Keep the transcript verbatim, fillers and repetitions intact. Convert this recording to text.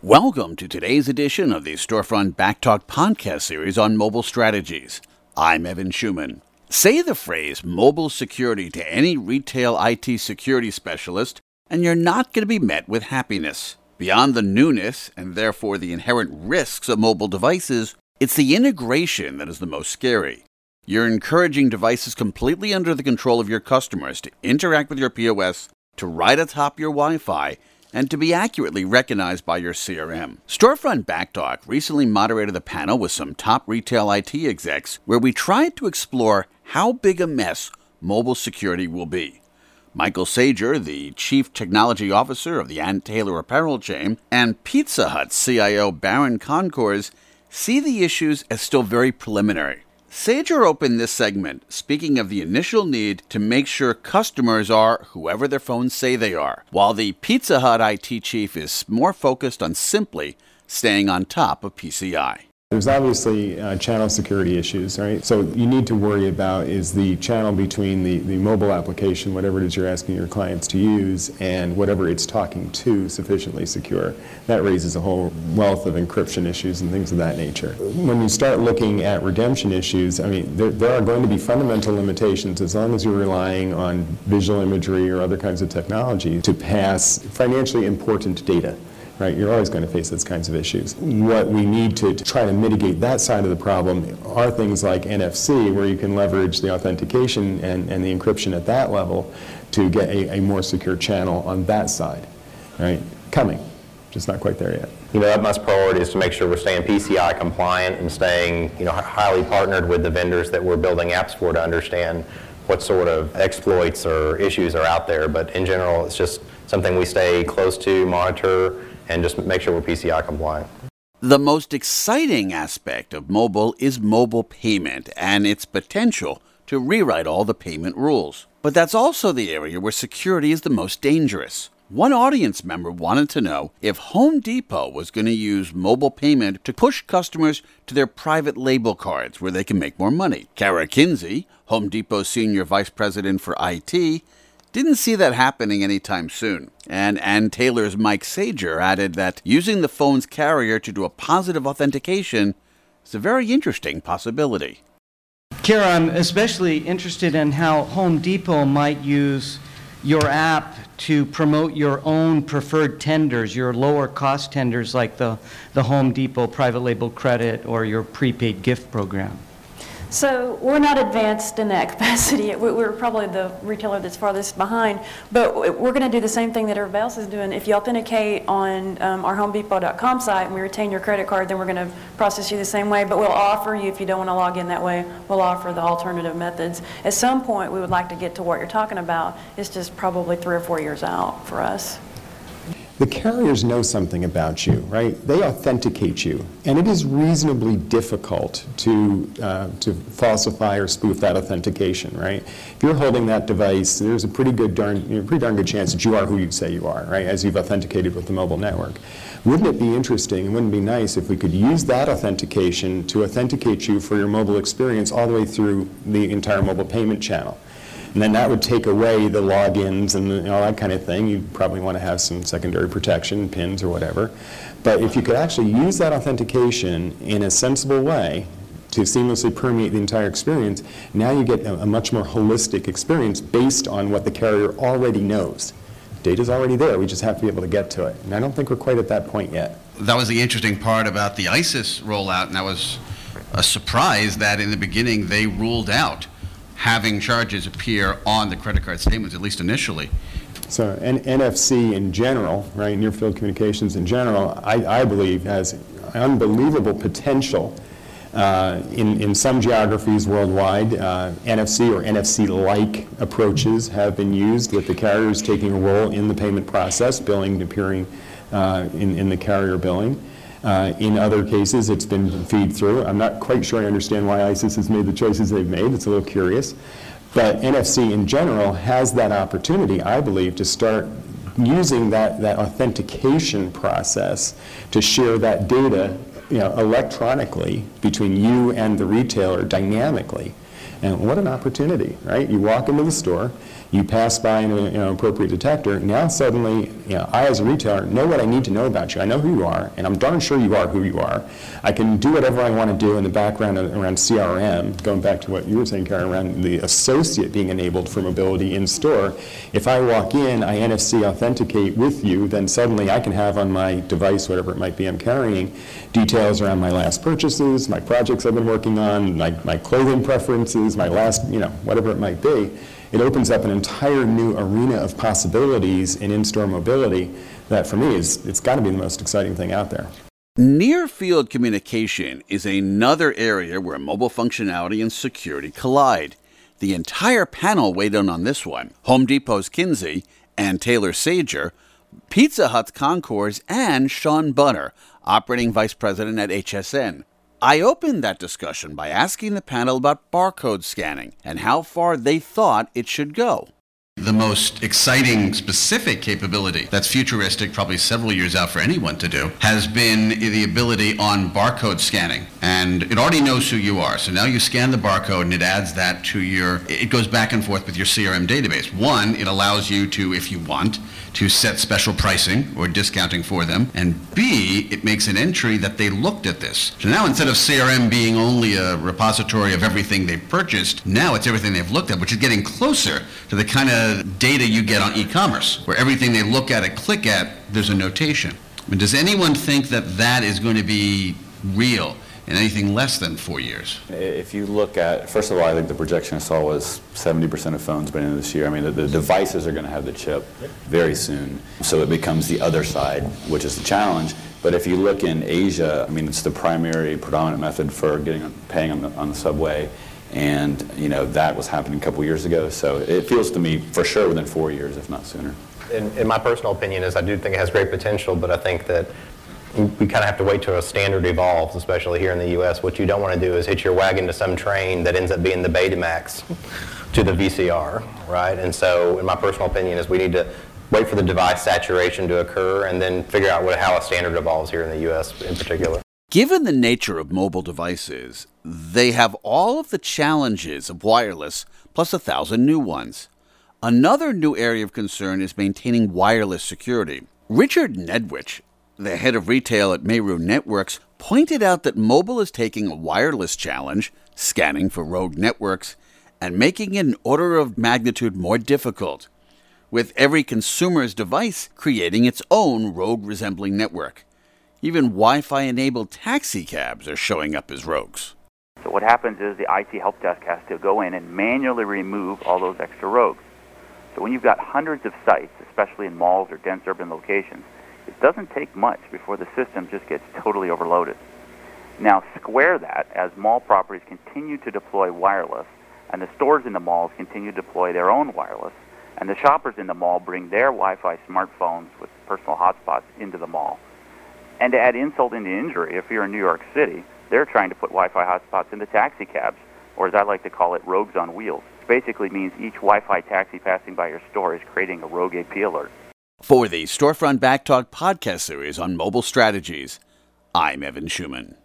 Welcome to today's edition of the Storefront Backtalk podcast series on mobile strategies. I'm Evan Schuman. Say the phrase mobile security to any retail I T security specialist, and you're not going to be met with happiness. Beyond the newness, and therefore the inherent risks of mobile devices, it's the integration that is the most scary. You're encouraging devices completely under the control of your customers to interact with your P O S, to ride atop your Wi-Fi, and to be accurately recognized by your C R M. Storefront Backtalk recently moderated a panel with some top retail I T execs where we tried to explore how big a mess mobile security will be. Michael Sager, the Chief Technology Officer of the Ann Taylor apparel chain, and Pizza Hut C I O Baron Concours see the issues as still very preliminary. Sager opened this segment speaking of the initial need to make sure customers are whoever their phones say they are, while the Pizza Hut I T chief is more focused on simply staying on top of P C I. There's obviously uh, channel security issues, right? So you need to worry about is the channel between the, the mobile application, whatever it is you're asking your clients to use, and whatever it's talking to sufficiently secure. That raises a whole wealth of encryption issues and things of that nature. When you start looking at redemption issues, I mean, there, there are going to be fundamental limitations as long as you're relying on visual imagery or other kinds of technology to pass financially important data. Right, you're always going to face those kinds of issues. What we need to, to try to mitigate that side of the problem are things like N F C, where you can leverage the authentication and, and the encryption at that level to get a, a more secure channel on that side. Right, coming, just not quite there yet. You know, utmost priority is to make sure we're staying P C I compliant and staying, you know, highly partnered with the vendors that we're building apps for to understand what sort of exploits or issues are out there. But in general, it's just something we stay close to, monitor, and just make sure we're P C I compliant. The most exciting aspect of mobile is mobile payment and its potential to rewrite all the payment rules. But that's also the area where security is the most dangerous. One audience member wanted to know if Home Depot was going to use mobile payment to push customers to their private label cards where they can make more money. Kara Kinsey, Home Depot's Senior Vice President for I T, didn't see that happening anytime soon. And Ann Taylor's Mike Sager added that using the phone's carrier to do a positive authentication is a very interesting possibility. Kara, I'm especially interested in how Home Depot might use your app to promote your own preferred tenders, your lower cost tenders like the, the Home Depot private label credit or your prepaid gift program. So we're not advanced in that capacity. We're probably the retailer that's farthest behind, but we're going to do the same thing that everybody else is doing. If you authenticate on um, our home depot dot com site and we retain your credit card, then we're going to process you the same way, but we'll offer you, if you don't want to log in that way, we'll offer the alternative methods. At some point, we would like to get to what you're talking about. It's just probably three or four years out for us. The carriers know something about you, right? They authenticate you, and it is reasonably difficult to uh, to falsify or spoof that authentication, right? If you're holding that device, there's a pretty good darn, you know, pretty darn good chance that you are who you say you are, right? As you've authenticated with the mobile network. Wouldn't it be interesting and wouldn't it be nice if we could use that authentication to authenticate you for your mobile experience all the way through the entire mobile payment channel? And then that would take away the logins and all that kind of thing. You'd probably want to have some secondary protection, pins or whatever. But if you could actually use that authentication in a sensible way to seamlessly permeate the entire experience, now you get a, a much more holistic experience based on what the carrier already knows. Data's already there, we just have to be able to get to it. And I don't think we're quite at that point yet. That was the interesting part about the ISIS rollout, and that was a surprise that in the beginning they ruled out having charges appear on the credit card statements, at least initially. So N- NFC in general, right, near field communications in general, I, I believe has unbelievable potential uh, in, in some geographies worldwide. Uh, N F C or N F C-like approaches have been used with the carriers taking a role in the payment process, billing appearing uh, in, in the carrier billing. Uh, in other cases, it's been feed through. I'm not quite sure I understand why ISIS has made the choices they've made. It's a little curious. But N F C in general has that opportunity, I believe, to start using that, that authentication process to share that data, you know, electronically between you and the retailer dynamically. And what an opportunity, right? You walk into the store, You pass by an you know, appropriate detector. Now suddenly, you know, I as a retailer know what I need to know about you. I know who you are, and I'm darn sure you are who you are. I can do whatever I want to do in the background around C R M, going back to what you were saying, Karen, around the associate being enabled for mobility in store. If I walk in, I N F C authenticate with you, then suddenly I can have on my device, whatever it might be I'm carrying, details around my last purchases, my projects I've been working on, my, my clothing preferences, my last, you know, whatever it might be. It opens up an entire new arena of possibilities in in-store mobility that, for me, is it's got to be the most exciting thing out there. Near-field communication is another area where mobile functionality and security collide. The entire panel weighed in on this one. Home Depot's Kinsey and Taylor Sager, Pizza Hut's Concours, and Sean Bunner, Operating Vice President at H S N. I opened that discussion by asking the panel about barcode scanning and how far they thought it should go. The most exciting specific capability that's futuristic, probably several years out for anyone to do, has been the ability on barcode scanning. And it already knows who you are. So now you scan the barcode and it adds that to your, it goes back and forth with your C R M database. One, it allows you to, if you want, to set special pricing or discounting for them. And B, it makes an entry that they looked at this. So now instead of C R M being only a repository of everything they've purchased, now it's everything they've looked at, which is getting closer to the kind of data you get on e-commerce, where everything they look at and click at, there's a notation. I mean, does anyone think that that is going to be real in anything less than four years? If you look at, first of all, I think the projection I saw was seventy percent of phones by the end of this year. I mean, the, the devices are going to have the chip very soon, so it becomes the other side, which is the challenge. But if you look in Asia, I mean, it's the primary, predominant method for getting paying on the, on the subway. And, you know, that was happening a couple years ago. So it feels to me, for sure, within four years, if not sooner. In, in my personal opinion is I do think it has great potential, but I think that we kind of have to wait till a standard evolves, especially here in the U S. What you don't want to do is hitch your wagon to some train that ends up being the Betamax to the V C R, right? And so, in my personal opinion, is we need to wait for the device saturation to occur and then figure out what, how a standard evolves here in the U S in particular. Given the nature of mobile devices, they have all of the challenges of wireless plus a thousand new ones. Another new area of concern is maintaining wireless security. Richard Nedwich, the head of retail at Meru Networks, pointed out that mobile is taking a wireless challenge, scanning for rogue networks, and making it an order of magnitude more difficult, with every consumer's device creating its own rogue-resembling network. Even Wi-Fi-enabled taxi cabs are showing up as rogues. So what happens is the I T help desk has to go in and manually remove all those extra rogues. So when you've got hundreds of sites, especially in malls or dense urban locations, it doesn't take much before the system just gets totally overloaded. Now square that as mall properties continue to deploy wireless, and the stores in the malls continue to deploy their own wireless, and the shoppers in the mall bring their Wi-Fi smartphones with personal hotspots into the mall. And to add insult into injury, if you're in New York City, they're trying to put Wi-Fi hotspots into taxi cabs, or as I like to call it, rogues on wheels. Which basically means each Wi-Fi taxi passing by your store is creating a rogue A P alert. For the Storefront Backtalk podcast series on mobile strategies, I'm Evan Schuman.